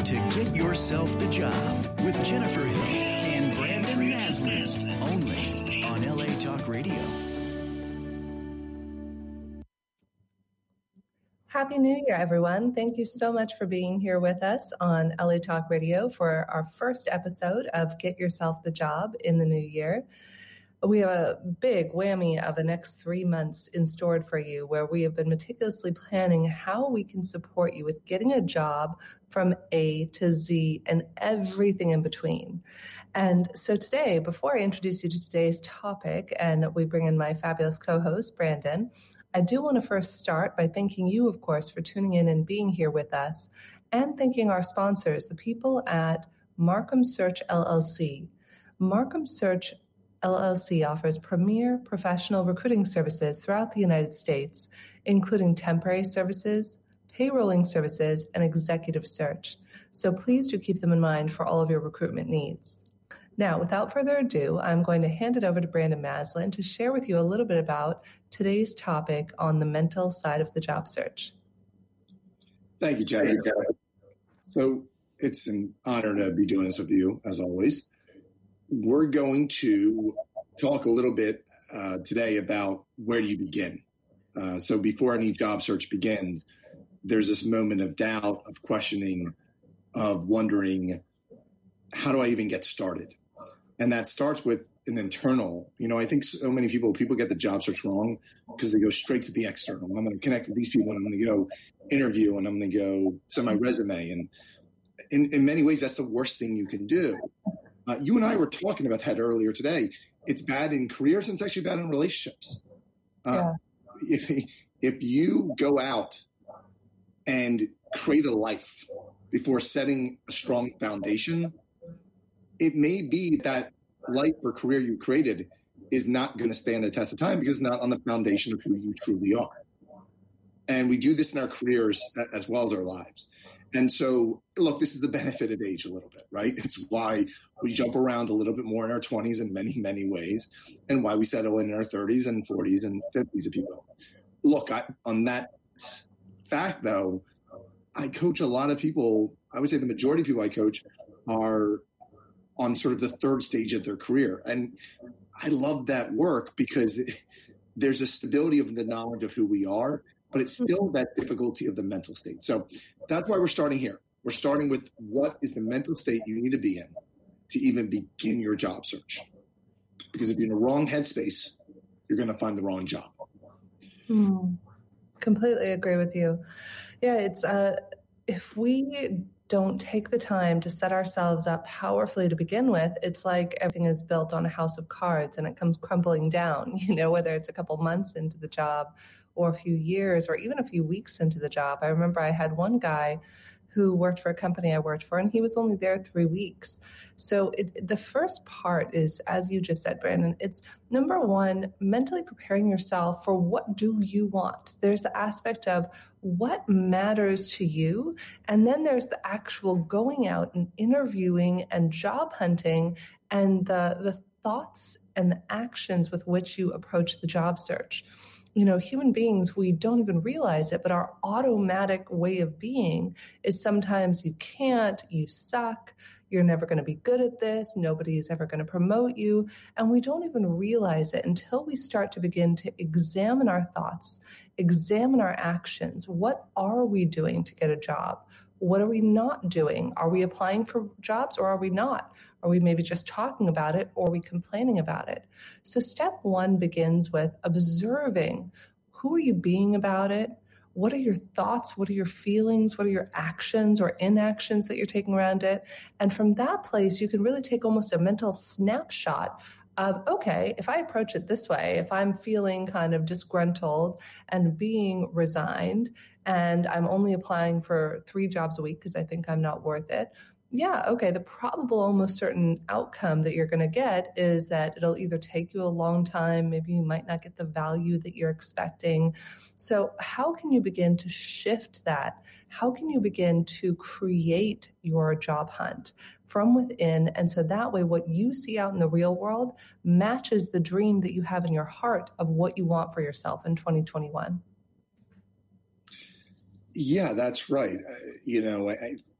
to Get Yourself the Job with Jennifer Hill and Brandon Maslin, only on LA Talk Radio. Happy New Year, everyone. Thank you so much for being here with us on LA Talk Radio for our first episode of Get Yourself the Job in the new year. We have a big whammy of the next 3 months in store for you, where we have been meticulously planning how we can support you with getting a job from A to Z and everything in between. And so today, before I introduce you to today's topic and we bring in my fabulous co-host, Brandon, I do want to first start by thanking you, of course, for tuning in and being here with us, and thanking our sponsors, the people at Markham Search LLC. Markham Search LLC offers premier professional recruiting services throughout the United States, including temporary services, payrolling services, and executive search. So please do keep them in mind for all of your recruitment needs. Now, without further ado, I'm going to hand it over to Brandon Maslin to share with you a little bit about today's topic on the mental side of the job search. Thank you, Jenny. So it's an honor to be doing this with you, as always. We're going to talk a little bit today about where do you begin. So before any job search begins, there's this moment of doubt, of questioning, of wondering, how do I even get started? And that starts with an internal. I think so many people get the job search wrong because they go straight to the external. I'm going to connect with these people, and I'm going to go interview, and I'm going to go send my resume. And in many ways, that's the worst thing you can do. You and I were talking about that earlier today. It's bad in careers, and it's actually bad in relationships. If you go out and create a life before setting a strong foundation, it may be that life or career you created is not going to stand the test of time because it's not on the foundation of who you truly are. And we do this in our careers as well as our lives. And so, look, this is the benefit of age a little bit, right? It's why we jump around a little bit more in our 20s in many, many ways, and why we settle in our 30s and 40s and 50s, if you will. Look, on that fact, though, I coach a lot of people. I would say the majority of people I coach are on sort of the third stage of their career. And I love that work because there's a stability of the knowledge of who we are, but it's still that difficulty of the mental state. So that's why we're starting here. We're starting with what is the mental state you need to be in to even begin your job search. Because if you're in the wrong headspace, you're going to find the wrong job. Completely agree with you. Yeah, it's if we don't take the time to set ourselves up powerfully to begin with, it's like everything is built on a house of cards and it comes crumbling down, whether it's a couple months into the job or a few years or even a few weeks into the job. I remember I had one guy who worked for a company I worked for, and he was only there 3 weeks. So the first part is, as you just said, Brandon, it's number one, mentally preparing yourself for what do you want. There's the aspect of what matters to you, and then there's the actual going out and interviewing and job hunting and the thoughts and the actions with which you approach the job search. Human beings, we don't even realize it, but our automatic way of being is sometimes you can't, you suck, you're never going to be good at this, nobody is ever going to promote you. And we don't even realize it until we start to begin to examine our thoughts, examine our actions. What are we doing to get a job? What are we not doing? Are we applying for jobs or are we not? Are we maybe just talking about it or are we complaining about it? So step one begins with observing. Who are you being about it? What are your thoughts? What are your feelings? What are your actions or inactions that you're taking around it? And from that place, you can really take almost a mental snapshot of, okay, if I approach it this way, if I'm feeling kind of disgruntled and being resigned, and I'm only applying for 3 jobs a week because I think I'm not worth it, yeah, okay, the probable almost certain outcome that you're going to get is that it'll either take you a long time, maybe you might not get the value that you're expecting. So how can you begin to shift that? How can you begin to create your job hunt from within? And so that way, what you see out in the real world matches the dream that you have in your heart of what you want for yourself in 2021. Yeah, that's right.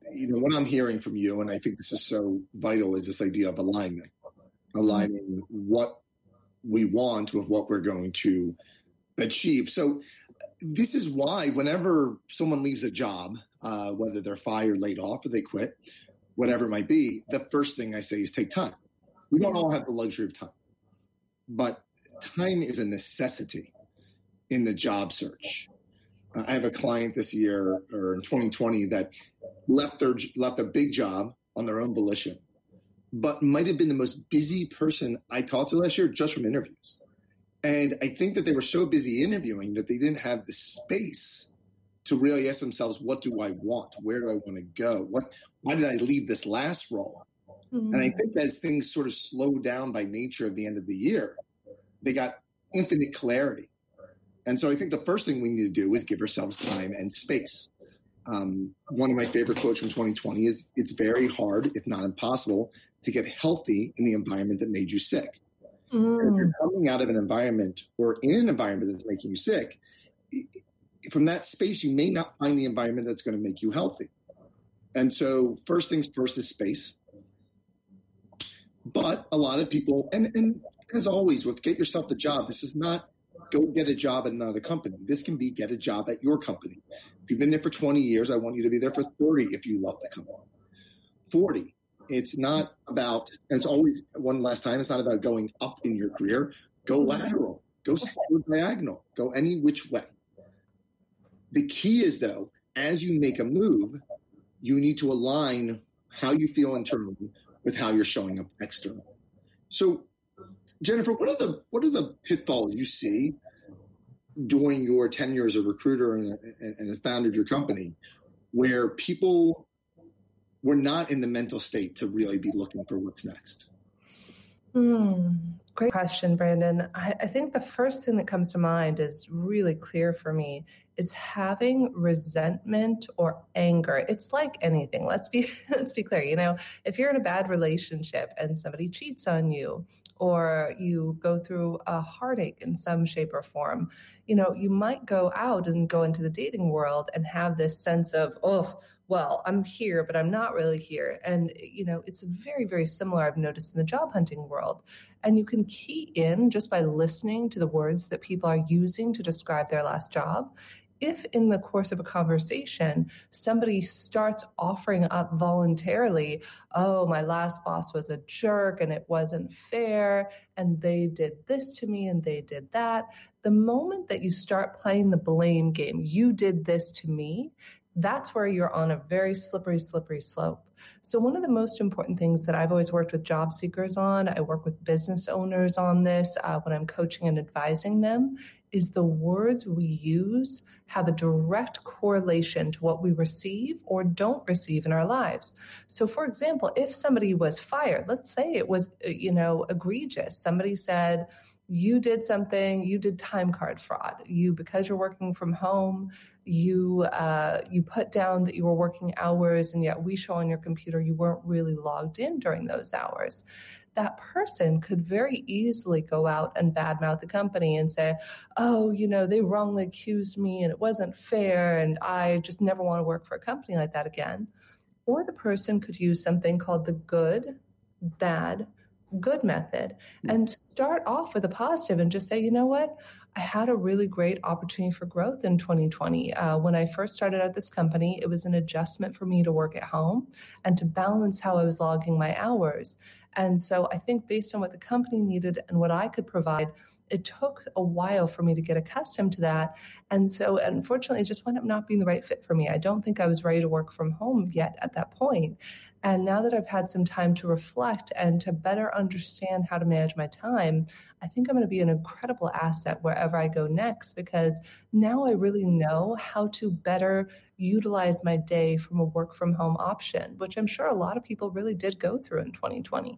what I'm hearing from you, and I think this is so vital, is this idea of alignment, aligning what we want with what we're going to achieve. So this is why whenever someone leaves a job, whether they're fired, laid off, or they quit, whatever it might be, the first thing I say is take time. We don't all have the luxury of time, but time is a necessity in the job search. I have a client this year, or in 2020, that left a big job on their own volition, but might have been the most busy person I talked to last year just from interviews. And I think that they were so busy interviewing that they didn't have the space to really ask themselves, what do I want? Where do I want to go? Why did I leave this last role? Mm-hmm. And I think as things sort of slowed down by nature of the end of the year, they got infinite clarity. And so I think the first thing we need to do is give ourselves time and space. One of my favorite quotes from 2020 is, it's very hard, if not impossible, to get healthy in the environment that made you sick. Mm. If you're coming out of an environment or in an environment that's making you sick, from that space, you may not find the environment that's going to make you healthy. And so first things first is space. But a lot of people, and as always, with get yourself the job, this is not go get a job at another company. This can be get a job at your company. If you've been there for 20 years, I want you to be there for 30 if you love the company. 40. It's not about, and it's always one last time, it's not about going up in your career. Go lateral. Go diagonal. Go any which way. The key is, though, as you make a move, you need to align how you feel internally with how you're showing up externally. So, Jennifer, what are the pitfalls you see during your tenure as a recruiter and a founder of your company, where people were not in the mental state to really be looking for what's next? Great question, Brandon. I think the first thing that comes to mind is really clear for me is having resentment or anger. It's like anything. Let's be clear. If you're in a bad relationship and somebody cheats on you, or you go through a heartache in some shape or form, you might go out and go into the dating world and have this sense of, oh, well, I'm here, but I'm not really here. And, it's very, very similar, I've noticed, in the job hunting world. And you can key in just by listening to the words that people are using to describe their last job. If in the course of a conversation, somebody starts offering up voluntarily, oh, my last boss was a jerk and it wasn't fair, and they did this to me and they did that. The moment that you start playing the blame game, you did this to me, that's where you're on a very slippery slope. So one of the most important things that I've always worked with job seekers on, I work with business owners on this when I'm coaching and advising them, is the words we use have a direct correlation to what we receive or don't receive in our lives. So for example, if somebody was fired, let's say it was, egregious. Somebody said, you did something, you did time card fraud. Because you're working from home, you put down that you were working hours, and yet we show on your computer you weren't really logged in during those hours. That person could very easily go out and badmouth the company and say, oh, they wrongly accused me and it wasn't fair and I just never want to work for a company like that again. Or the person could use something called the good, bad, good method and start off with a positive and just say, you know what? I had a really great opportunity for growth in 2020. When I first started at this company, it was an adjustment for me to work at home and to balance how I was logging my hours. And so I think based on what the company needed and what I could provide, it took a while for me to get accustomed to that. And so unfortunately, it just wound up not being the right fit for me. I don't think I was ready to work from home yet at that point. And now that I've had some time to reflect and to better understand how to manage my time, I think I'm going to be an incredible asset wherever I go next, because now I really know how to better utilize my day from a work from home option, which I'm sure a lot of people really did go through in 2020.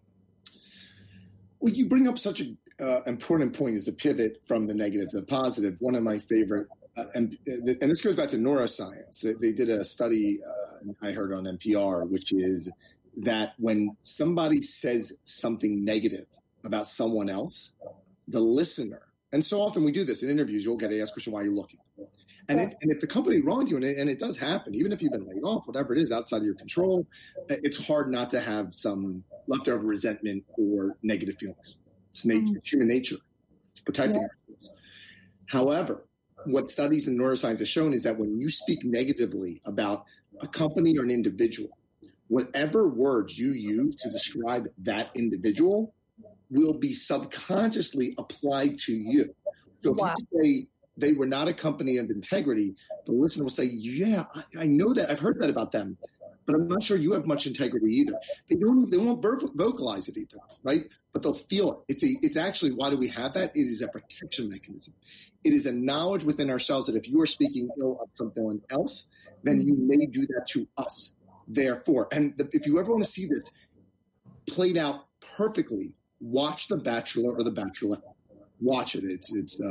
Well, you bring up such an important point, is the pivot from the negative to the positive. One of my favorite, and this goes back to neuroscience. They did a study I heard on NPR, which is that when somebody says something negative about someone else, the listener, and so often we do this in interviews, you'll get asked a question, why are you looking? And if the company wronged you, and it does happen, even if you've been laid off, whatever it is outside of your control, it's hard not to have some leftover resentment or negative feelings. It's human nature. It's protecting ourselves. However, what studies in neuroscience have shown is that when you speak negatively about a company or an individual, whatever words you use to describe that individual will be subconsciously applied to you. So if you say they were not a company of integrity, the listener will say, yeah, I know that. I've heard that about them, but I'm not sure you have much integrity either. They won't vocalize it either, right? But they'll feel it. It's actually, why do we have that? It is a protection mechanism. It is a knowledge within ourselves that if you are speaking ill of someone else, then you may do that to us. Therefore, if you ever want to see this played out perfectly, watch The Bachelor or The Bachelorette. Watch it. It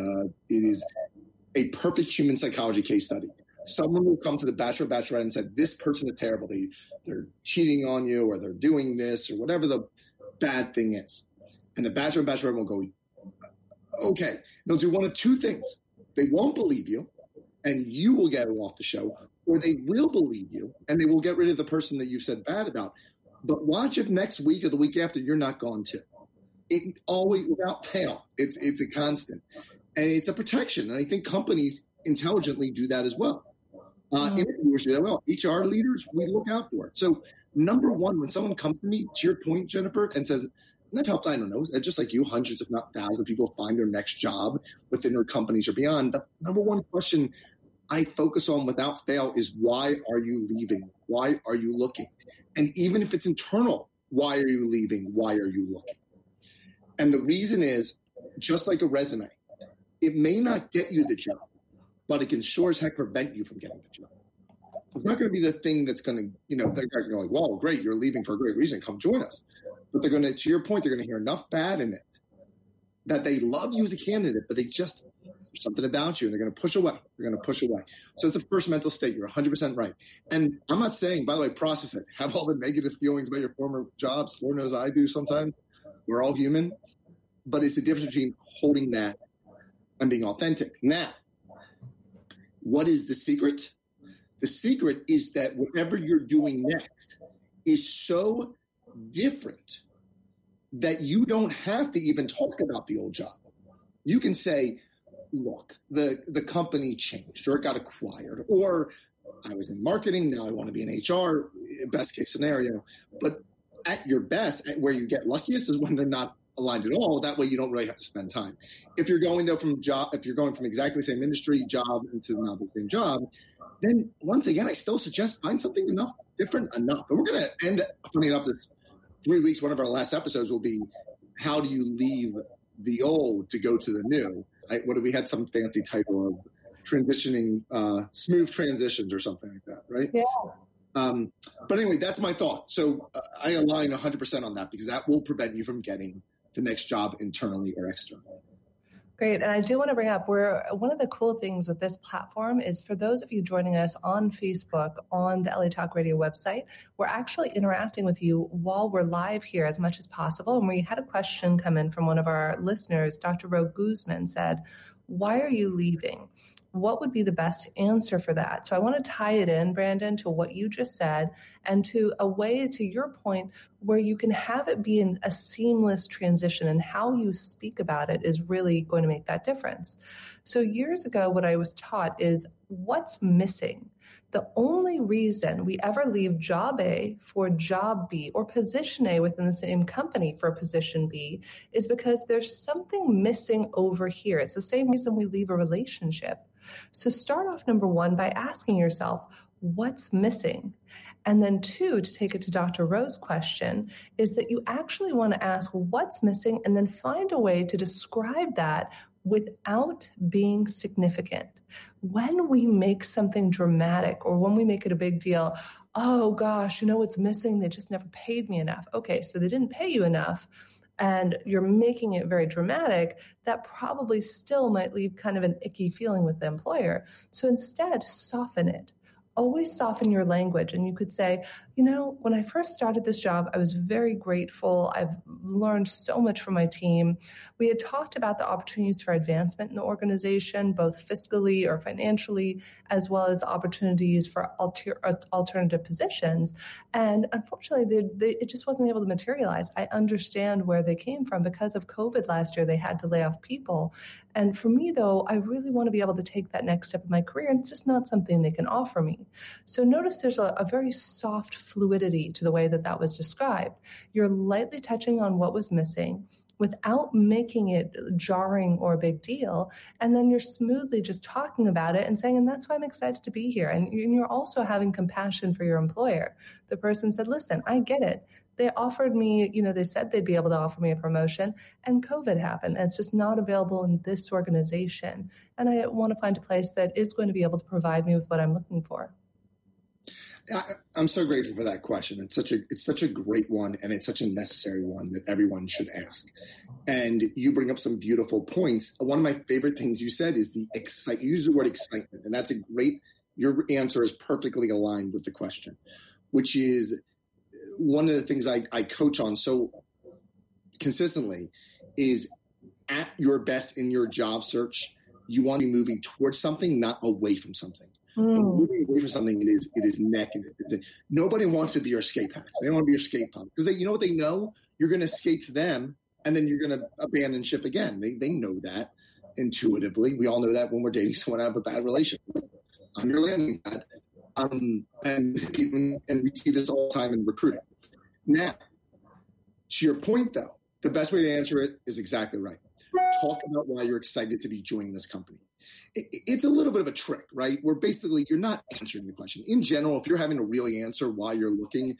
is a perfect human psychology case study. Someone will come to The Bachelor or Bachelorette and said, this person is terrible. They're cheating on you, or they're doing this, or whatever the bad thing is. And the Bachelor or Bachelorette will go, okay. They'll do one of two things. They won't believe you, and you will get off the show, or they will believe you, and they will get rid of the person that you said bad about. But watch if next week or the week after you're not gone too. It always, without fail, it's a constant. And it's a protection. And I think companies intelligently do that as well. Interviewers do that well. HR leaders, we look out for it. So number one, when someone comes to me, to your point, Jennifer, and says, and I've helped, I don't know, just like you, hundreds, if not thousands of people find their next job within their companies or beyond. The number one question I focus on without fail is, why are you leaving? Why are you looking? And even if it's internal, why are you leaving? Why are you looking? And the reason is, just like a resume, it may not get you the job, but it can sure as heck prevent you from getting the job. It's not going to be the thing that's going to, they're going to go like, well, great, you're leaving for a great reason, come join us. But they're going to your point, they're going to hear enough bad in it that they love you as a candidate, but there's something about you, and they're going to push away. They're going to push away. So it's the first mental state. You're 100% right. And I'm not saying, by the way, process it. Have all the negative feelings about your former jobs. Lord knows I do sometimes. We're all human. But it's the difference between holding that and being authentic. Now, what is the secret? The secret is that whatever you're doing next is so different that you don't have to even talk about the old job. You can say, look, the company changed, or it got acquired, or I was in marketing, now I want to be in HR, best case scenario. But at your best, where you get luckiest is when they're not aligned at all. That way you don't really have to spend time. If you're going from exactly the same industry job into now the same job, then once again, I still suggest find something different enough. And we're going to end, funny enough, this 3 weeks, one of our last episodes will be, how do you leave the old to go to the new? We had some fancy title of transitioning, smooth transitions or something like that, right? Yeah. But anyway, that's my thought. So I align 100% on that, because that will prevent you from getting the next job internally or externally. Great. And I do want to bring up, one of the cool things with this platform is, for those of you joining us on Facebook, on the LA Talk Radio website, we're actually interacting with you while we're live here as much as possible. And we had a question come in from one of our listeners. Dr. Ro Guzman said, why are you leaving? What would be the best answer for that? So I want to tie it in, Brandon, to what you just said, and to a way, to your point, where you can have it be a seamless transition, and how you speak about it is really going to make that difference. So years ago, what I was taught is, what's missing? The only reason we ever leave job A for job B, or position A within the same company for position B, is because there's something missing over here. It's the same reason we leave a relationship. So start off, number one, by asking yourself, what's missing? And then two, to take it to Dr. Ro's question, is that you actually want to ask what's missing, and then find a way to describe that without being significant. When we make something dramatic, or when we make it a big deal, oh gosh, what's missing? They just never paid me enough. Okay, so they didn't pay you enough, and you're making it very dramatic, that probably still might leave kind of an icky feeling with the employer. So instead, soften it. Always soften your language. And you could say, When I first started this job, I was very grateful. I've learned so much from my team. We had talked about the opportunities for advancement in the organization, both fiscally or financially, as well as the opportunities for alternative positions. And unfortunately, it just wasn't able to materialize. I understand where they came from. Because of COVID last year, they had to lay off people. And for me, though, I really want to be able to take that next step in my career, and it's just not something they can offer me. So notice there's a very soft fluidity to the way that was described. You're lightly touching on what was missing without making it jarring or a big deal. And then you're smoothly just talking about it and saying, and that's why I'm excited to be here. And you're also having compassion for your employer. The person said, listen, I get it. They offered me, they said they'd be able to offer me a promotion, and COVID happened. And it's just not available in this organization. And I want to find a place that is going to be able to provide me with what I'm looking for. I'm so grateful for that question. It's such a great one, and it's such a necessary one that everyone should ask. And you bring up some beautiful points. One of my favorite things you said is you use the word excitement, and that's your answer is perfectly aligned with the question, which is one of the things I coach on so consistently is at your best in your job search, you want to be moving towards something, not away from something. Moving away from something, it is negative. Nobody wants to be your escape hatch. They don't want to be your escape pod because you know what they know? You're going to escape to them, and then you're going to abandon ship again. They know that intuitively. We all know that when we're dating someone out of a bad relationship. I'm your landing pad. And we see this all the time in recruiting. Now, to your point, though, the best way to answer it is exactly right. Talk about why you're excited to be joining this company. It's a little bit of a trick, right? Where basically you're not answering the question. In general, if you're having to really answer why you're looking,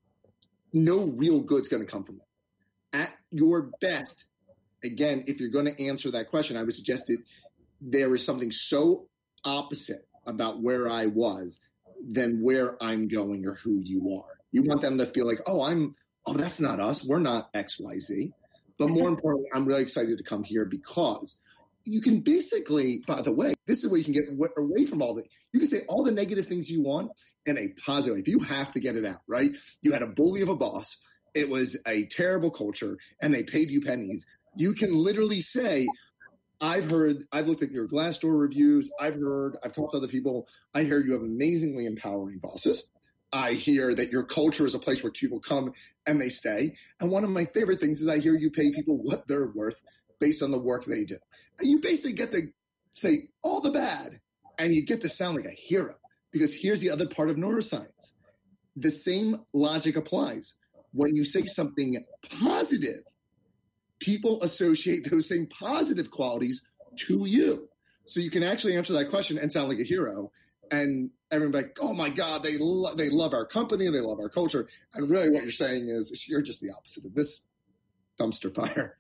no real good's going to come from it. At your best, again, if you're going to answer that question, I would suggest that there is something so opposite about where I was than where I'm going or who you are. You want them to feel like, that's not us. We're not XYZ. But more importantly, I'm really excited to come here because you can basically, by the way, this is where you can get away from you can say all the negative things you want in a positive way. You have to get it out, right? You had a bully of a boss. It was a terrible culture and they paid you pennies. You can literally say, I've looked at your Glassdoor reviews. I've talked to other people. I hear you have amazingly empowering bosses. I hear that your culture is a place where people come and they stay. And one of my favorite things is I hear you pay people what they're worth based on the work they do. And you basically get to say all the bad and you get to sound like a hero because here's the other part of neuroscience. The same logic applies. When you say something positive, people associate those same positive qualities to you. So you can actually answer that question and sound like a hero. And everyone's like, oh my God, they love our company, they love our culture. And really what you're saying is you're just the opposite of this dumpster fire.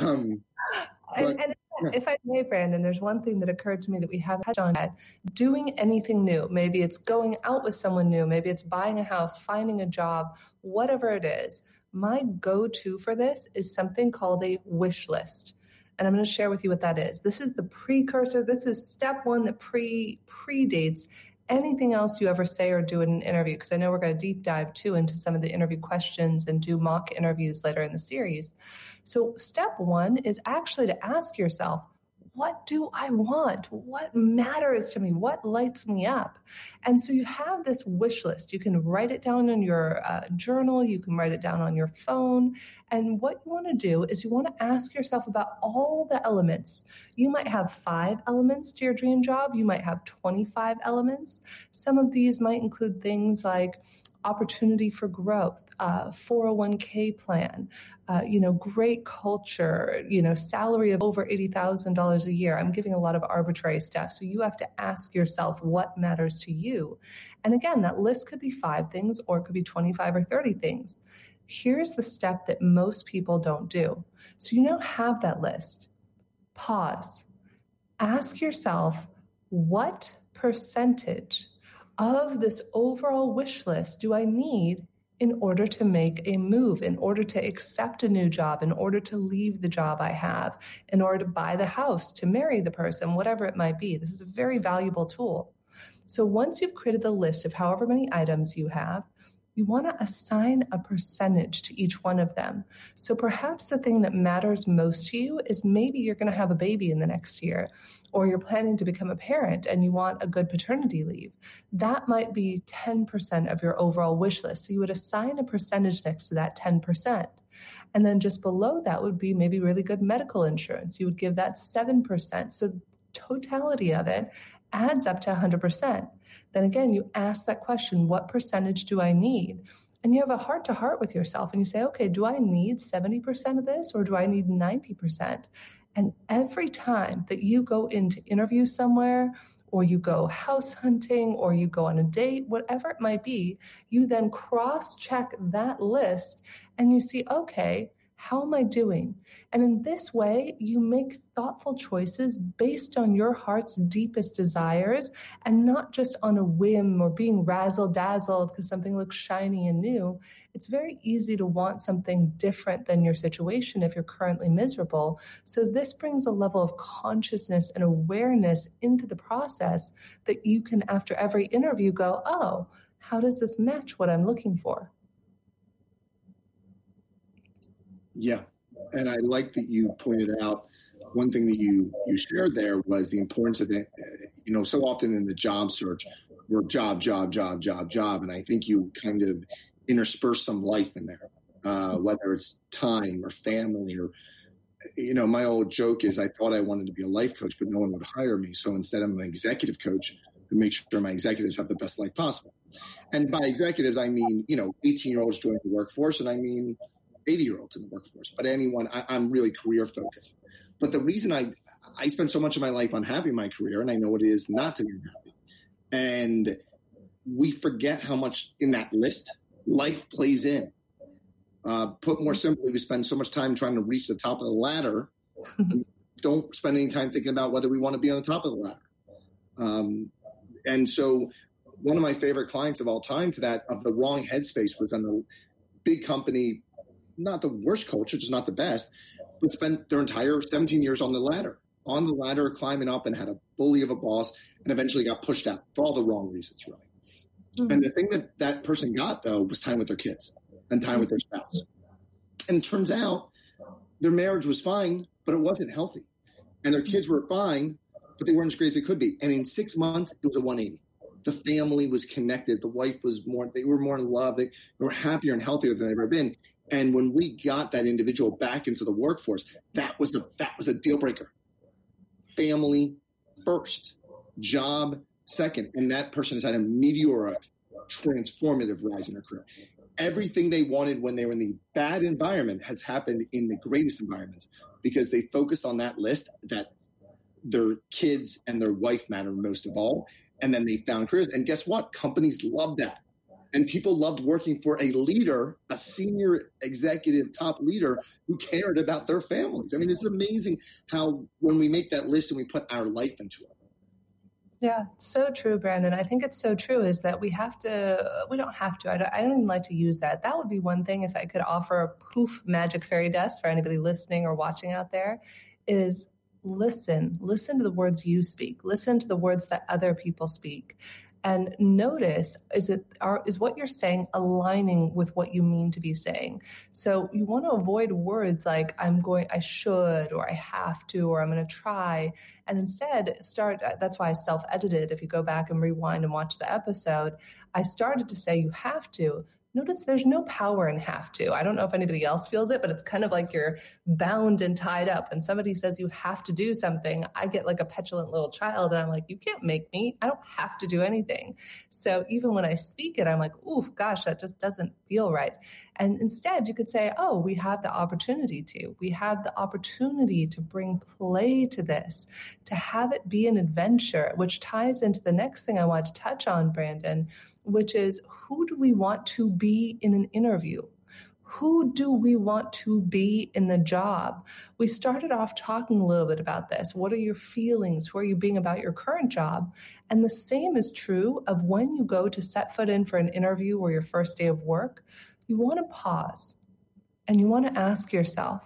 If I may, Brandon, there's one thing that occurred to me that we haven't touched on yet. Doing anything new, maybe it's going out with someone new, maybe it's buying a house, finding a job, whatever it is. My go-to for this is something called a wish list. And I'm going to share with you what that is. This is the precursor. This is step one that predates anything else you ever say or do in an interview, because I know we're going to deep dive too into some of the interview questions and do mock interviews later in the series. So step one is actually to ask yourself, what do I want? What matters to me? What lights me up? And so you have this wish list. You can write it down in your journal. You can write it down on your phone. And what you want to do is you want to ask yourself about all the elements. You might have 5 elements to your dream job. You might have 25 elements. Some of these might include things like opportunity for growth, 401k plan, great culture, salary of over $80,000 a year. I'm giving a lot of arbitrary stuff. So you have to ask yourself what matters to you. And again, that list could be 5 things or it could be 25 or 30 things. Here's the step that most people don't do. So you now have that list. Pause. Ask yourself, what percentage of this overall wish list do I need in order to make a move, in order to accept a new job, in order to leave the job I have, in order to buy the house, to marry the person, whatever it might be? This is a very valuable tool. So once you've created the list of however many items you have, you want to assign a percentage to each one of them. So perhaps the thing that matters most to you is maybe you're going to have a baby in the next year, or you're planning to become a parent and you want a good paternity leave. That might be 10% of your overall wish list. So you would assign a percentage next to that 10%. And then just below that would be maybe really good medical insurance. You would give that 7%. So the totality of it adds up to 100%. Then again, you ask that question, what percentage do I need? And you have a heart to heart with yourself and you say, okay, do I need 70% of this or do I need 90%? And every time that you go in to interview somewhere, or you go house hunting, or you go on a date, whatever it might be, you then cross-check that list and you see, okay, how am I doing? And in this way, you make thoughtful choices based on your heart's deepest desires and not just on a whim or being razzle-dazzled because something looks shiny and new. It's very easy to want something different than your situation if you're currently miserable. So this brings a level of consciousness and awareness into the process that you can, after every interview, go, oh, how does this match what I'm looking for? Yeah. And I like that you pointed out one thing that you shared there was the importance of it. So often in the job search, we're job. And I think you kind of intersperse some life in there, whether it's time or family or, my old joke is I thought I wanted to be a life coach, but no one would hire me. So instead I'm an executive coach who makes sure my executives have the best life possible. And by executives, I mean, 18-year-olds joining the workforce, and I mean 80-year-olds in the workforce, but anyone, I'm really career focused. But the reason I spend so much of my life unhappy in my career, and I know what it is not to be unhappy. And we forget how much in that list life plays in. Put more simply, we spend so much time trying to reach the top of the ladder. Don't spend any time thinking about whether we want to be on the top of the ladder. And so one of my favorite clients of all time of the wrong headspace was on a big company, not the worst culture, just not the best, but spent their entire 17 years on the ladder, climbing up, and had a bully of a boss, and eventually got pushed out for all the wrong reasons, really. Mm-hmm. And the thing that person got, though, was time with their kids and time with their spouse. And it turns out their marriage was fine, but it wasn't healthy. And their kids were fine, but they weren't as great as they could be. And in 6 months, it was a 180. The family was connected. The wife was they were more in love. They were happier and healthier than they've ever been. And when we got that individual back into the workforce, that was a deal breaker. Family first, job second. And that person has had a meteoric, transformative rise in their career. Everything they wanted when they were in the bad environment has happened in the greatest environments because they focused on that list that their kids and their wife matter most of all. And then they found careers. And guess what? Companies love that. And people loved working for a leader, a senior executive top leader who cared about their families. I mean, it's amazing how when we make that list and we put our life into it. Yeah, so true, Brandon. I think it's so true is that we don't have to. I don't even like to use that. That would be one thing if I could offer a poof magic fairy dust for anybody listening or watching out there is listen to the words you speak, listen to the words that other people speak. And notice, is what you're saying aligning with what you mean to be saying? So you want to avoid words like I should, or I have to, or I'm going to try. And instead that's why I self-edited. If you go back and rewind and watch the episode, I started to say you have to. Notice there's no power in have to. I don't know if anybody else feels it, but it's kind of like you're bound and tied up. And somebody says you have to do something, I get like a petulant little child and I'm like, you can't make me. I don't have to do anything. So even when I speak it, I'm like, ooh, gosh, that just doesn't feel right. And instead you could say, oh, we have the opportunity to. We have the opportunity to bring play to this, to have it be an adventure, which ties into the next thing I want to touch on, Brandon, which is who do we want to be in an interview? Who do we want to be in the job? We started off talking a little bit about this. What are your feelings? Who are you being about your current job? And the same is true of when you go to set foot in for an interview or your first day of work. You want to pause and you want to ask yourself,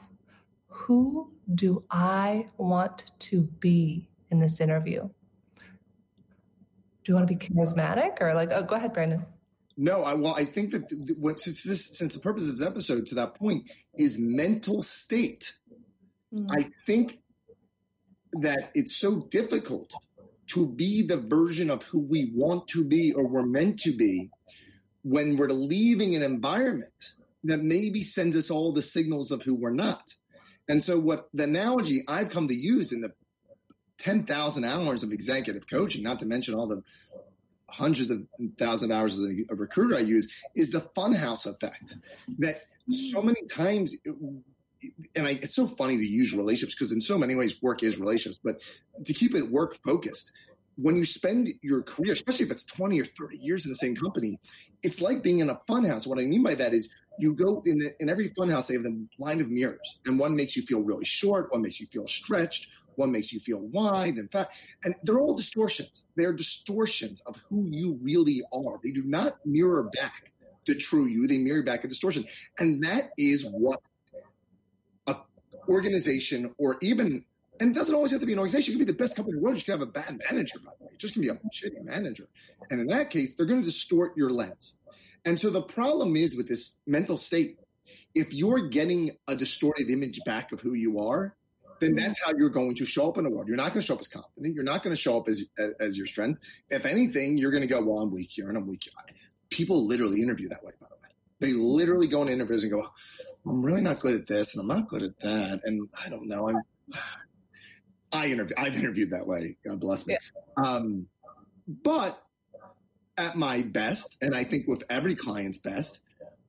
who do I want to be in this interview? Do you want to be charismatic or go ahead, Brandon. No, I think that since the purpose of this episode to that point is mental state. I think that it's so difficult to be the version of who we want to be or we're meant to be when we're leaving an environment that maybe sends us all the signals of who we're not. And so what the analogy I've come to use in the 10,000 hours of executive coaching, not to mention all the hundreds of thousands of hours of a recruiter I use, is the funhouse effect. That so many times, it's so funny to use relationships because in so many ways work is relationships, but to keep it work focused, when you spend your career, especially if it's 20 or 30 years in the same company, it's like being in a funhouse. What I mean by that is you go in every funhouse, they have the line of mirrors, and one makes you feel really short, one makes you feel stretched, one makes you feel wide and fat, and they're all distortions. They're distortions of who you really are. They do not mirror back the true you. They mirror back a distortion, and that is what a organization or even. And it doesn't always have to be an organization. It can be the best company in the world. You can have a bad manager, by the way. It just can be a shitty manager. And in that case, they're going to distort your lens. And so the problem is with this mental state, if you're getting a distorted image back of who you are, then that's how you're going to show up in the world. You're not going to show up as confident. You're not going to show up as your strength. If anything, you're going to go, well, I'm weak here and I'm weak here. People literally interview that way, by the way. They literally go into interviews and go, I'm really not good at this and I'm not good at that. And I don't know. I've interviewed that way. God bless me. Yeah. But at my best, and I think with every client's best,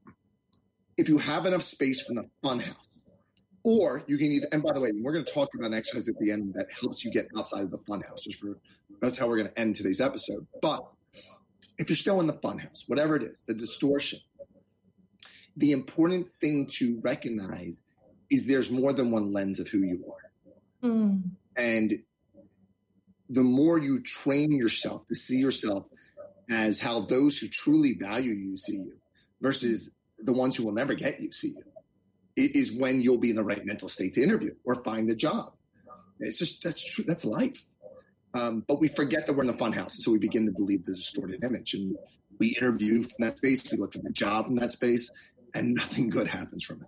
if you have enough space from the funhouse, or you can either, and by the way, we're going to talk about an exercise at the end that helps you get outside of the funhouse. That's how we're going to end today's episode. But if you're still in the funhouse, whatever it is, the distortion, the important thing to recognize is there's more than one lens of who you are. Mm. And the more you train yourself to see yourself as how those who truly value you see you versus the ones who will never get you see you, it is when you'll be in the right mental state to interview or find the job. It's just, that's true. That's life. But we forget that we're in the fun house. So we begin to believe the distorted image, and we interview from that space. We look for the job in that space, and nothing good happens from it.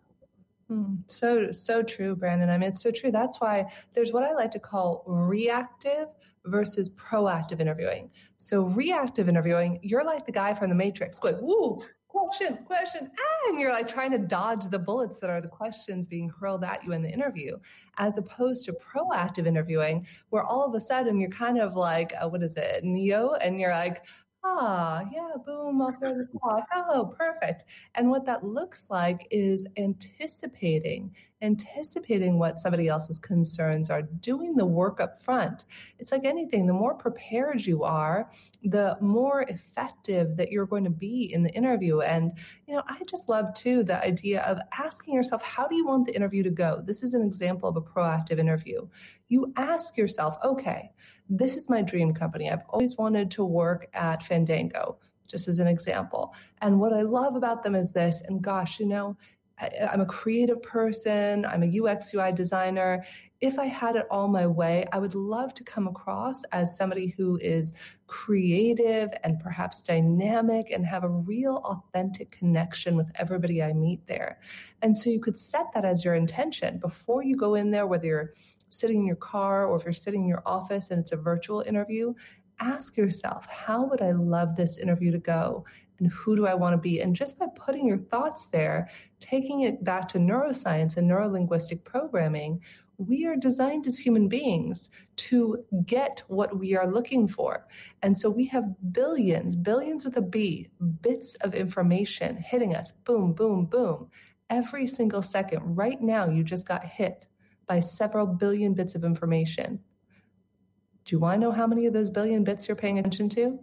So true, Brandon. I mean, it's so true. That's why there's what I like to call reactive versus proactive interviewing. So reactive interviewing, you're like the guy from the Matrix going, woo, question, and you're like trying to dodge the bullets that are the questions being hurled at you in the interview, as opposed to proactive interviewing, where all of a sudden you're kind of like, Neo, and you're like, yeah, boom, I'll throw the clock. Oh, perfect. And what that looks like is anticipating what somebody else's concerns are, doing the work up front. It's like anything, the more prepared you are, the more effective that you're going to be in the interview. And, I just love too the idea of asking yourself, how do you want the interview to go? This is an example of a proactive interview. You ask yourself, okay, this is my dream company. I've always wanted to work at Fandango, just as an example. And what I love about them is this, and gosh, I'm a creative person. I'm a UX UI designer. If I had it all my way, I would love to come across as somebody who is creative and perhaps dynamic and have a real authentic connection with everybody I meet there. And so you could set that as your intention before you go in there, whether you're sitting in your car or if you're sitting in your office and it's a virtual interview. Ask yourself, how would I love this interview to go? And who do I want to be? And just by putting your thoughts there, taking it back to neuroscience and neurolinguistic programming, we are designed as human beings to get what we are looking for. And so we have billions with a B, bits of information hitting us, boom, boom, boom. Every single second. Right now, you just got hit by several billion bits of information. Do you want to know how many of those billion bits you're paying attention to?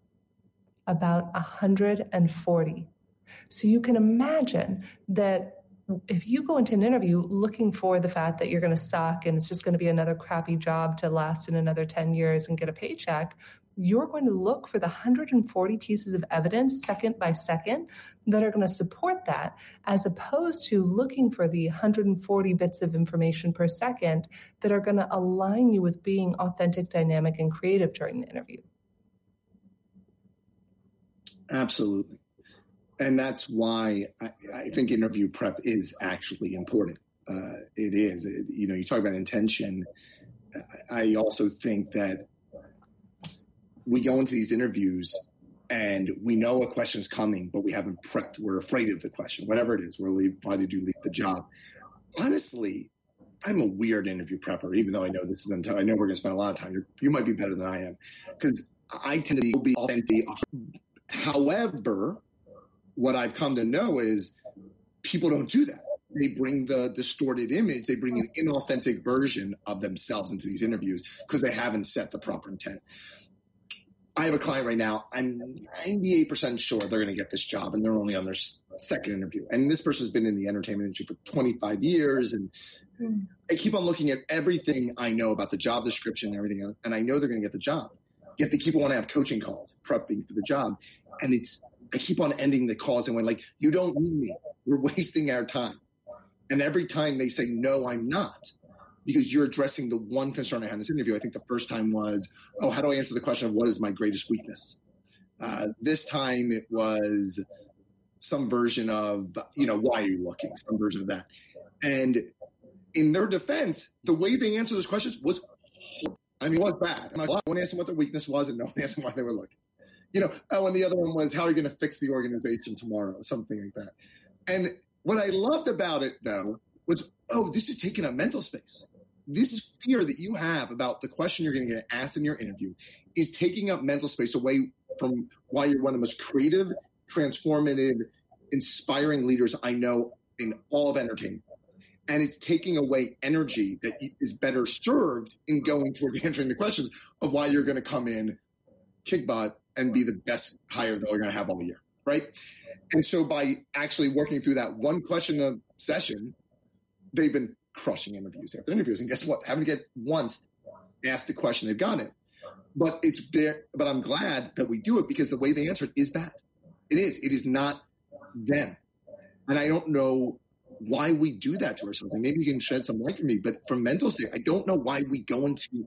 About 140. So you can imagine that if you go into an interview looking for the fact that you're going to suck and it's just going to be another crappy job to last in another 10 years and get a paycheck, you're going to look for the 140 pieces of evidence second by second that are going to support that, as opposed to looking for the 140 bits of information per second that are going to align you with being authentic, dynamic, and creative during the interview. Absolutely. And that's why I think interview prep is actually important. It is. You talk about intention. I also think that we go into these interviews and we know a question's coming, but we haven't prepped. We're afraid of the question, whatever it is. Why did you leave the job? Honestly, I'm a weird interview prepper, even though I know this is I know we're going to spend a lot of time. You might be better than I am, because I tend to be authentic. However, what I've come to know is people don't do that. They bring the distorted image. They bring an inauthentic version of themselves into these interviews because they haven't set the proper intent. I have a client right now. I'm 98% sure they're going to get this job, and they're only on their second interview. And this person's been in the entertainment industry for 25 years. And I keep on looking at everything I know about the job description and everything, and I know they're going to get the job. Yet the people want to have coaching calls, prepping for the job. And I keep on ending the calls and like, you don't need me. We're wasting our time. And every time they say, no, I'm not, because you're addressing the one concern I had in this interview. I think the first time was, how do I answer the question of what is my greatest weakness? This time it was some version of, why are you looking? Some version of that. And in their defense, the way they answered those questions was horrible. It was bad. I'm like, no one asked them what their weakness was, and no one asked them why they were looking. And the other one was, how are you going to fix the organization tomorrow? Something like that. And what I loved about it, though, was, this is taking up mental space. This fear that you have about the question you're going to get asked in your interview is taking up mental space away from why you're one of the most creative, transformative, inspiring leaders I know in all of entertainment. And it's taking away energy that is better served in going toward answering the questions of why you're going to come in, kick butt, and be the best hire that we're going to have all year, right? And so by actually working through that one question a session, they've been crushing interviews after interviews. And guess what? Haven't get once asked the question, they've got it. But but I'm glad that we do it, because the way they answer it is bad. It is. It is not them. And I don't know why we do that to ourselves. And maybe you can shed some light for me, but from mental state, I don't know why we go into,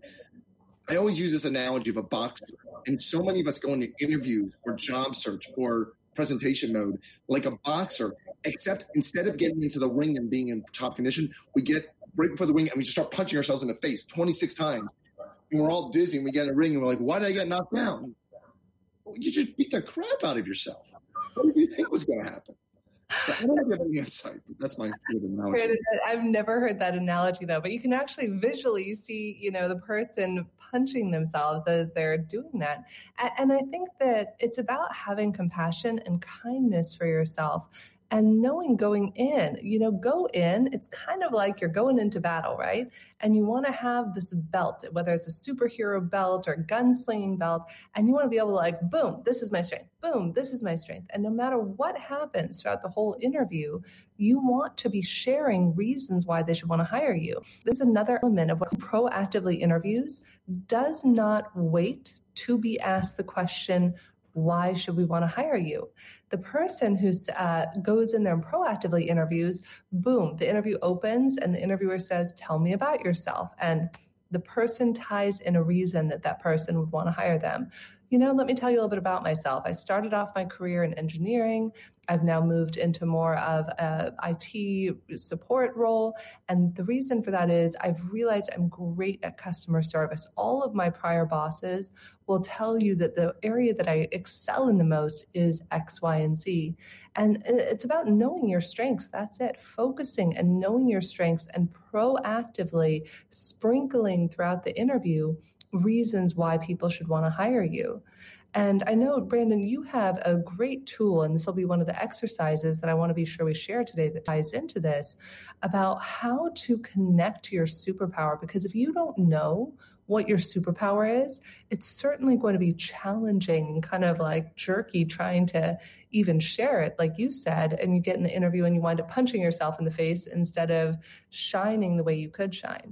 I always use this analogy of a boxer. And so many of us go into interviews or job search or presentation mode like a boxer, except instead of getting into the ring and being in top condition, we get right before the ring and we just start punching ourselves in the face 26 times. And we're all dizzy and we get in a ring and we're like, why did I get knocked down? Well, you just beat the crap out of yourself. What did you think was going to happen? So I don't have any insight, but that's my analogy. I've never heard that analogy, though, but you can actually visually see, the person punching themselves as they're doing that. And I think that it's about having compassion and kindness for yourself. And knowing going in, go in, it's kind of like you're going into battle, right? And you want to have this belt, whether it's a superhero belt or gunslinging belt, and you want to be able to boom, this is my strength. Boom, this is my strength. And no matter what happens throughout the whole interview, you want to be sharing reasons why they should want to hire you. This is another element of what proactively interviews does not wait to be asked the question, why should we want to hire you? The person who goes in there and proactively interviews, boom, the interview opens and the interviewer says, tell me about yourself. And the person ties in a reason that person would want to hire them. Let me tell you a little bit about myself. I started off my career in engineering. I've now moved into more of a IT support role. And the reason for that is I've realized I'm great at customer service. All of my prior bosses will tell you that the area that I excel in the most is X, Y, and Z. And it's about knowing your strengths. That's it. Focusing and knowing your strengths and proactively sprinkling throughout the interview reasons why people should want to hire you. And I know, Brandon, you have a great tool, and this will be one of the exercises that I want to be sure we share today that ties into this, about how to connect to your superpower. Because if you don't know what your superpower is, it's certainly going to be challenging and kind of like jerky trying to even share it, like you said, and you get in the interview and you wind up punching yourself in the face instead of shining the way you could shine.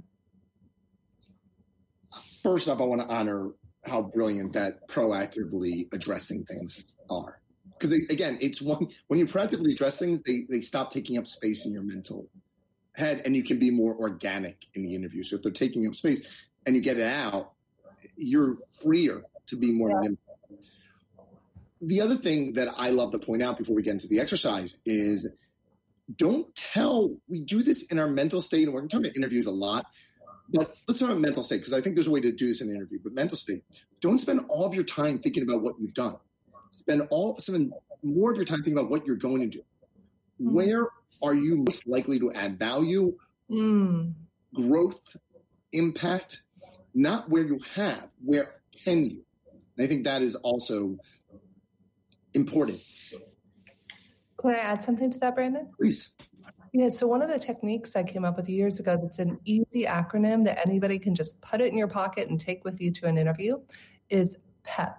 First off, I want to honor how brilliant that proactively addressing things are. Because again, it's when you proactively address things, they stop taking up space in your mental head, and you can be more organic in the interview. So if they're taking up space and you get it out, you're freer to be more nimble. the other thing that I love to point out before we get into the exercise is we do this in our mental state, and we're talking about interviews a lot, but let's talk about mental state, because I think there's a way to do this in an interview. But mental state, don't spend all of your time thinking about what you've done. Spend more of your time thinking about what you're going to do. Where are you most likely to add value, growth, impact, not where you have, where can you? And I think that is also important. Can I add something to that, Brandon? Please. Yeah, so one of the techniques I came up with years ago that's an easy acronym that anybody can just put it in your pocket and take with you to an interview is PEP.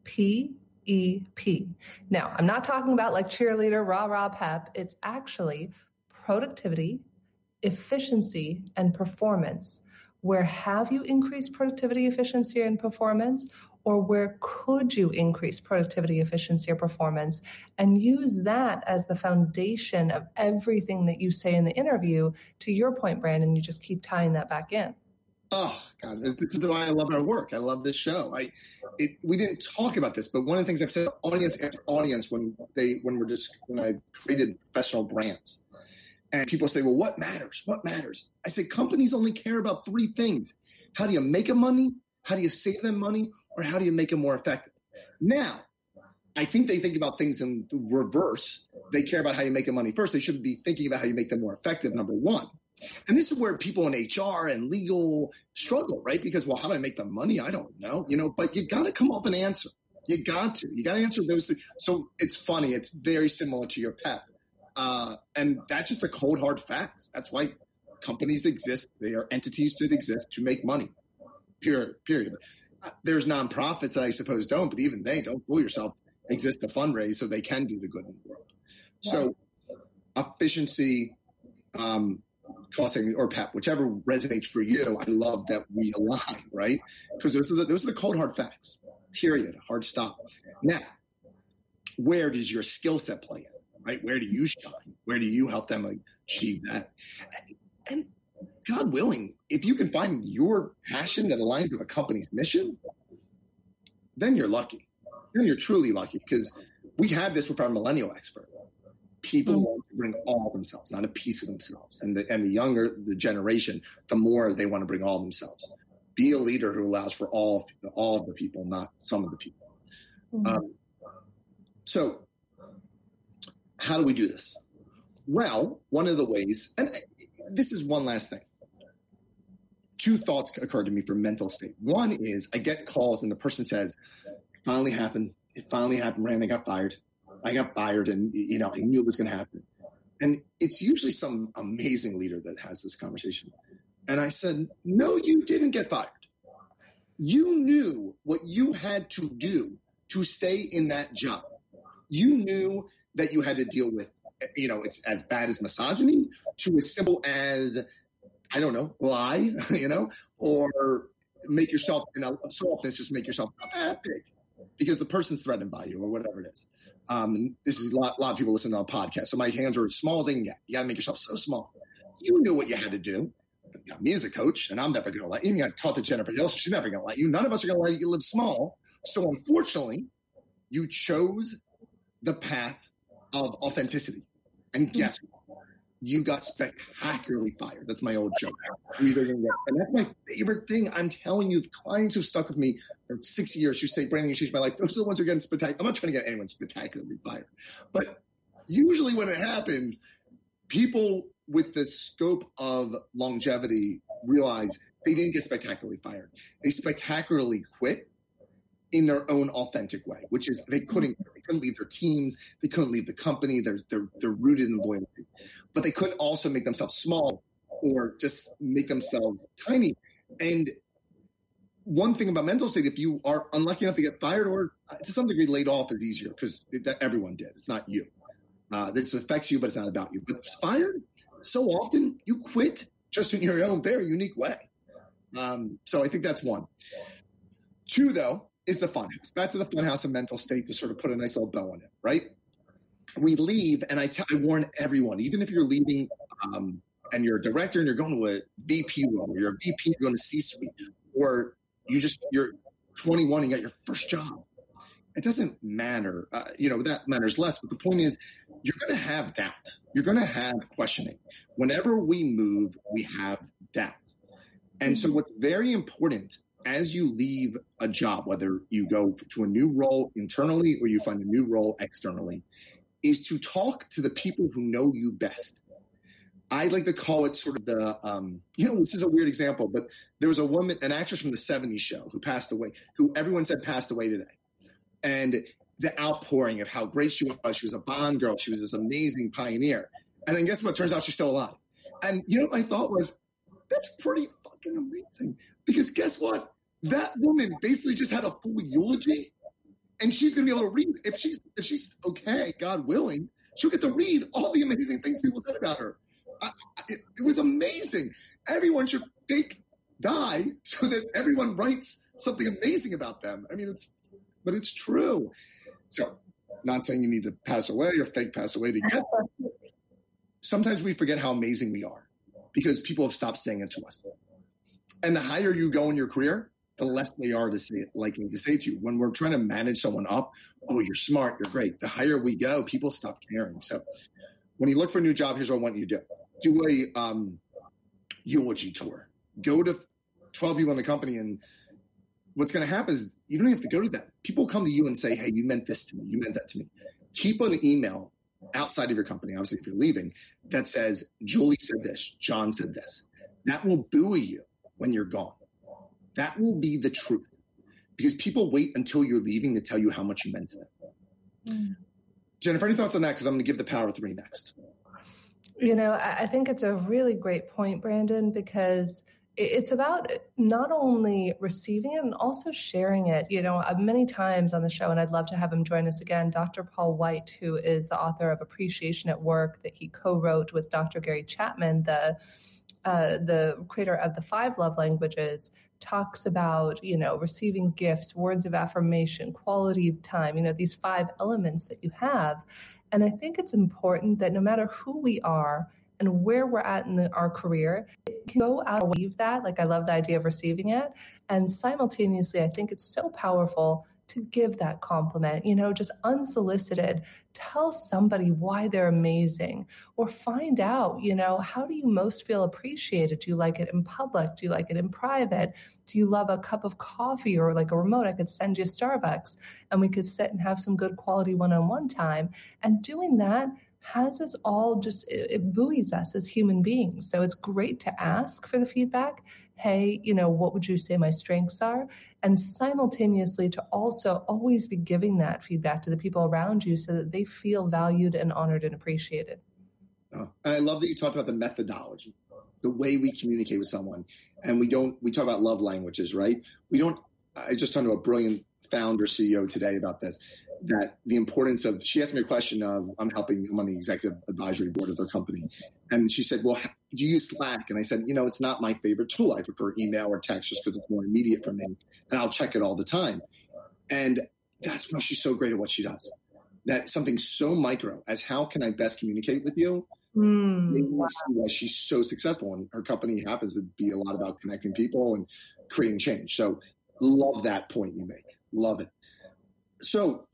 P-E-P. Now, I'm not talking about like cheerleader, rah-rah pep. It's actually productivity, efficiency, and performance. Where have you increased productivity, efficiency, and performance? Or where could you increase productivity, efficiency, or performance? And use that as the foundation of everything that you say in the interview. To your point, Brandon, you just keep tying that back in. Oh, God, this is why I love our work. I love this show. We didn't talk about this, but one of the things I've said audience after audience when I created professional brands. And people say, well, what matters? What matters? I say companies only care about three things. How do you make them money? How do you save them money? Or how do you make them more effective? Now, I think they think about things in reverse. They care about how you make them money first. They should be thinking about how you make them more effective, number one. And this is where people in HR and legal struggle, right? Because, well, how do I make them money? I don't know, but you got to come up with an answer. You got to answer those three. So it's funny. It's very similar to your PEP. And that's just the cold, hard facts. That's why companies exist. They are entities that exist to make money, period. There's nonprofits that I suppose don't, but even they, don't fool yourself, exist to fundraise so they can do the good in the world. Yeah. So efficiency, cost savings, or PEP, whichever resonates for you, I love that we align, right? Because those are the cold, hard facts, period, hard stop. Now, where does your skill set play in, right? Where do you shine? Where do you help them achieve that? And God willing, if you can find your passion that aligns with a company's mission, then you're lucky. Then you're truly lucky, because we had this with our millennial expert. People want to bring all of themselves, not a piece of themselves. And the younger the generation, the more they want to bring all of themselves. Be a leader who allows for all of the people, not some of the people. So how do we do this? Well, one of the ways, and this is one last thing. Two thoughts occurred to me for mental state. One is I get calls and the person says, it finally happened, Rand, I got fired, and I knew it was going to happen. And it's usually some amazing leader that has this conversation. And I said, no, you didn't get fired. You knew what you had to do to stay in that job. You knew that you had to deal with, it's as bad as misogyny to as simple as, I don't know, lie, or make yourself, so often it's just make yourself not that big because the person's threatened by you or whatever it is. This is a lot of people listen to our podcast. So my hands are as small as they can get. You got to make yourself so small. You knew what you had to do. You got me as a coach, and I'm never going to let you. You got to talk to Jennifer Hill. She's never going to let you. None of us are going to let you live small. So unfortunately, you chose the path of authenticity. And guess what? You got spectacularly fired. That's my old joke. And that's my favorite thing. I'm telling you, the clients who've stuck with me for 6 years who say, Brandon, you changed my life, those are the ones who are getting spectacular. I'm not trying to get anyone spectacularly fired. But usually when it happens, people with the scope of longevity realize they didn't get spectacularly fired. They spectacularly quit in their own authentic way, which is they couldn't leave their teams. They couldn't leave the company. They're rooted in loyalty, but they couldn't also make themselves small or just make themselves tiny. And one thing about mental state, if you are unlucky enough to get fired or to some degree laid off, is easier because everyone did. It's not you. This affects you, but it's not about you. But fired, so often you quit just in your own very unique way. So I think that's one. Two, though, is the fun house. Back to the fun house and mental state to sort of put a nice little bow on it, right? We leave, and I warn everyone, even if you're leaving and you're a director and you're going to a VP role, or you're a VP, you're going to C-suite, or you're 21 and you got your first job. it doesn't matter. That matters less. But the point is, you're going to have doubt. You're going to have questioning. Whenever we move, we have doubt. And so what's very important as you leave a job, whether you go to a new role internally or you find a new role externally, is to talk to the people who know you best. I like to call it sort of the, this is a weird example, but there was a woman, an actress from the 70s show who passed away, who everyone said passed away today. And the outpouring of how great she was a Bond girl. She was this amazing pioneer. And then guess what? Turns out she's still alive. And what my thought was, that's pretty fucking amazing. Because guess what? That woman basically just had a full eulogy. And she's going to be able to read. If she's okay, God willing, she'll get to read all the amazing things people said about her. It was amazing. Everyone should die so that everyone writes something amazing about them. I mean, but it's true. So, not saying you need to pass away or fake pass away to get there. Sometimes we forget how amazing we are because people have stopped saying it to us. And the higher you go in your career, the less they are likely to say to you. When we're trying to manage someone up, oh, you're smart, you're great. The higher we go, people stop caring. So when you look for a new job, here's what I want you to do. Do a eulogy tour. Go to 12 people in the company, and what's going to happen is you don't have to go to them. People come to you and say, hey, you meant this to me. You meant that to me. Keep an email outside of your company, obviously if you're leaving, that says, Julie said this, John said this. That will buoy you when you're gone. That will be the truth. Because people wait until you're leaving to tell you how much you meant to them. Mm. Jennifer, any thoughts on that? Because I'm going to give the power of 3 next. I think it's a really great point, Brandon, because it's about not only receiving it and also sharing it. Many times on the show, and I'd love to have him join us again, Dr. Paul White, who is the author of Appreciation at Work that he co-wrote with Dr. Gary Chapman, the creator of the 5 love languages, talks about, receiving gifts, words of affirmation, quality of time, these 5 elements that you have. And I think it's important that no matter who we are and where we're at in our career, it can go out and leave that. Like, I love the idea of receiving it. And simultaneously, I think it's so powerful to give that compliment, just unsolicited. Tell somebody why they're amazing, or find out, how do you most feel appreciated? Do you like it in public? Do you like it in private? Do you love a cup of coffee or like a remote? I could send you Starbucks and we could sit and have some good quality one-on-one time. And doing that has us all it buoys us as human beings. So it's great to ask for the feedback. Hey, what would you say my strengths are? And simultaneously to also always be giving that feedback to the people around you so that they feel valued and honored and appreciated. And I love that you talked about the methodology, the way we communicate with someone. And we talk about love languages, right? I just talked to a brilliant founder CEO today about this, that the importance of, she asked me a question of, I'm on the executive advisory board of their company. And she said, well, do you use Slack? And I said, it's not my favorite tool. I prefer email or text just because it's more immediate for me. And I'll check it all the time. And that's why she's so great at what she does. That something so micro as how can I best communicate with you? Wow. See why she's so successful. And her company happens to be a lot about connecting people and creating change. So love that point you make. Love it. So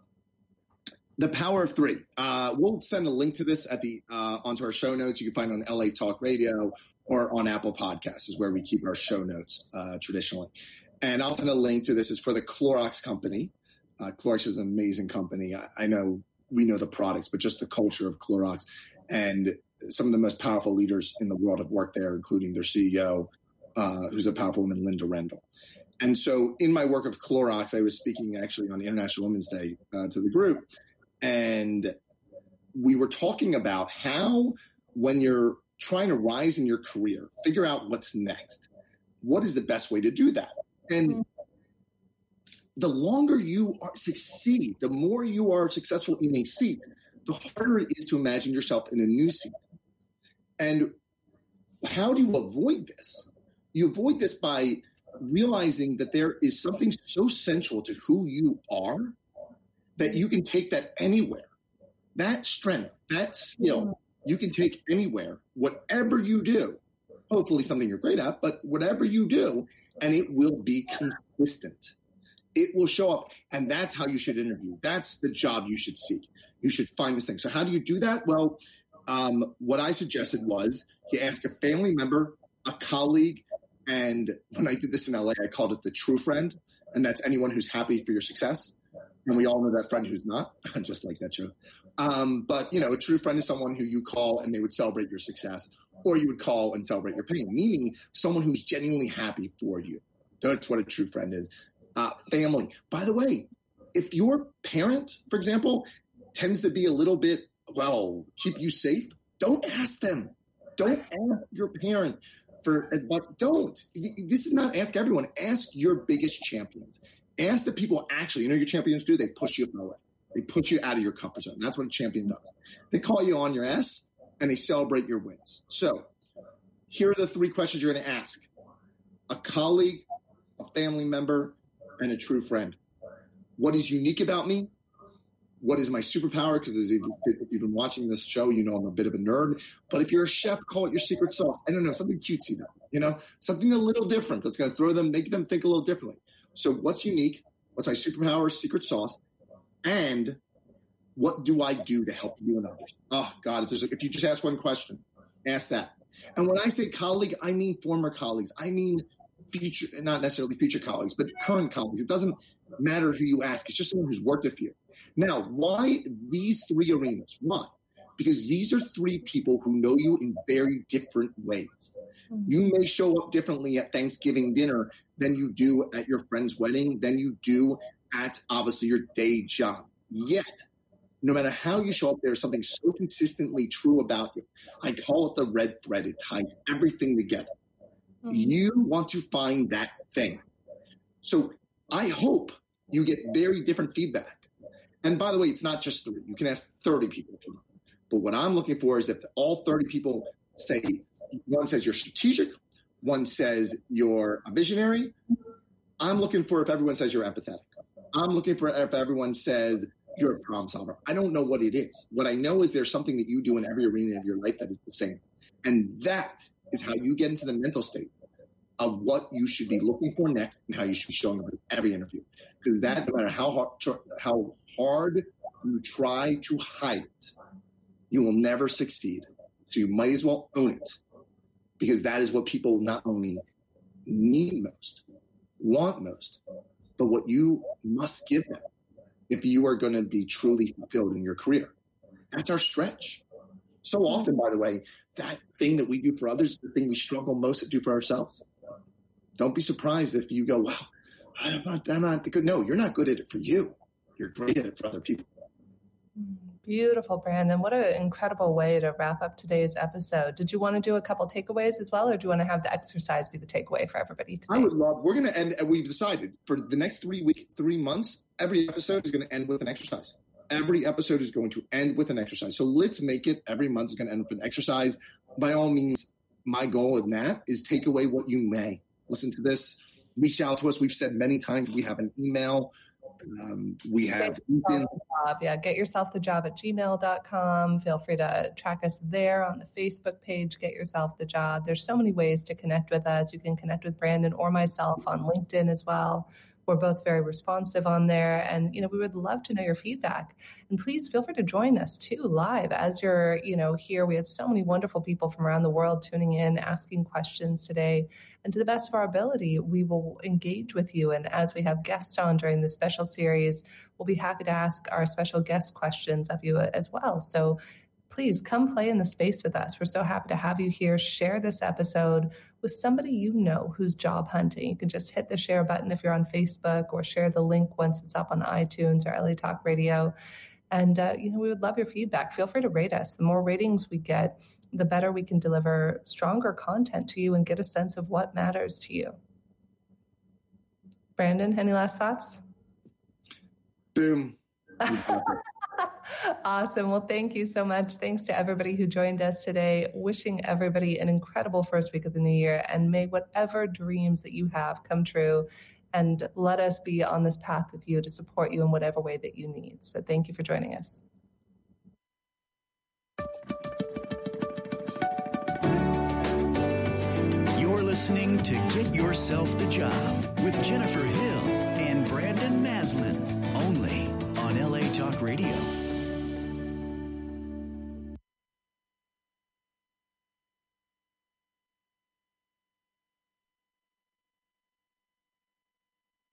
the power of 3. We'll send a link to this onto our show notes. You can find it on LA Talk Radio or on Apple Podcasts is where we keep our show notes traditionally. And I'll send a link to this. It's for the Clorox company. Clorox is an amazing company. I know we know the products, but just the culture of Clorox, and some of the most powerful leaders in the world have worked there, including their CEO, who's a powerful woman, Linda Rendell. And so in my work of Clorox, I was speaking actually on International Women's Day to the group. And we were talking about how, when you're trying to rise in your career, figure out what's next, what is the best way to do that? And the longer you succeed, the more you are successful in a seat, the harder it is to imagine yourself in a new seat. And how do you avoid this? You avoid this by realizing that there is something so central to who you are that you can take that anywhere. That strength, that skill, you can take anywhere, whatever you do. Hopefully something you're great at, but whatever you do, and it will be consistent. It will show up. And that's how you should interview. That's the job you should seek. You should find this thing. So how do you do that? Well, what I suggested was you ask a family member, a colleague, and when I did this in LA, I called it the true friend. And that's anyone who's happy for your success. And we all know that friend who's not, just like that joke. But, a true friend is someone who you call and they would celebrate your success, or you would call and celebrate your pain, meaning someone who's genuinely happy for you. That's what a true friend is. Family. By the way, if your parent, for example, tends to be a little bit, keep you safe, don't ask them. Don't ask your parent but don't. This is not ask everyone. Ask your biggest champions. Ask the people actually, your champions do, they push you away. They put you out of your comfort zone. That's what a champion does. They call you on your ass and they celebrate your wins. So here are the 3 questions you're going to ask. A colleague, a family member, and a true friend. What is unique about me? What is my superpower? Because if you've been watching this show, I'm a bit of a nerd. But if you're a chef, call it your secret sauce. I don't know, something cutesy though, something a little different that's going to make them think a little differently. So what's unique? What's my superpower, secret sauce? And what do I do to help you and others? Oh, God, if you just ask one question, ask that. And when I say colleague, I mean former colleagues. I mean future, not necessarily future colleagues, but current colleagues. It doesn't matter who you ask. It's just someone who's worked with you. Now, why these 3 arenas? Why? Because these are 3 people who know you in very different ways. You may show up differently at Thanksgiving dinner than you do at your friend's wedding, than you do at, obviously, your day job. Yet, no matter how you show up, there's something so consistently true about you. I call it the red thread. It ties everything together. You want to find that thing. So I hope you get very different feedback. And by the way, it's not just 3. You can ask 30 people if you want. But what I'm looking for is if all 30 people say, one says you're strategic, one says you're a visionary. I'm looking for if everyone says you're empathetic. I'm looking for if everyone says you're a problem solver. I don't know what it is. What I know is there's something that you do in every arena of your life that is the same. And that is how you get into the mental state of what you should be looking for next and how you should be showing up in every interview. Because that, no matter how hard you try to hide it, you will never succeed. So you might as well own it, because that is what people not only need most, want most, but what you must give them if you are going to be truly fulfilled in your career. That's our stretch. So often, by the way, that thing that we do for others is the thing we struggle most to do for ourselves. Don't be surprised if you go, wow, I'm not good. No, you're not good at it for you. You're great at it for other people. Beautiful, Brandon. What an incredible way to wrap up today's episode. Did you want to do a couple takeaways as well, or do you want to have the exercise be the takeaway for everybody today? I would love, we're going to end, and we've decided for the next 3 months, every episode is going to end with an exercise. Every episode is going to end with an exercise. So let's make it every month is going to end with an exercise. By all means, my goal in that is take away what you may. Listen to this. Reach out to us. We've said many times we have an email. We have LinkedIn. Get yourself the job at gmail.com. Feel free to track us there on the Facebook page, Get Yourself the Job. There's so many ways to connect with us. You can connect with Brandon or myself on LinkedIn as well. We're both very responsive on there. And, we would love to know your feedback. And please feel free to join us too live as you're, here. We had so many wonderful people from around the world tuning in, asking questions today. And to the best of our ability, we will engage with you. And as we have guests on during this special series, we'll be happy to ask our special guest questions of you as well. So please come play in the space with us. We're so happy to have you here. Share this episode with somebody who's job hunting. You can just hit the share button if you're on Facebook, or share the link once it's up on iTunes or LA Talk Radio. And, we would love your feedback. Feel free to rate us. The more ratings we get, the better we can deliver stronger content to you and get a sense of what matters to you. Brandon, any last thoughts? Boom. Awesome. Well, thank you so much. Thanks to everybody who joined us today. Wishing everybody an incredible first week of the new year, and may whatever dreams that you have come true, and let us be on this path with you to support you in whatever way that you need. So thank you for joining us. You're listening to Get Yourself the Job with Jennifer Hill and Brandon Naslin, only on LA Talk Radio.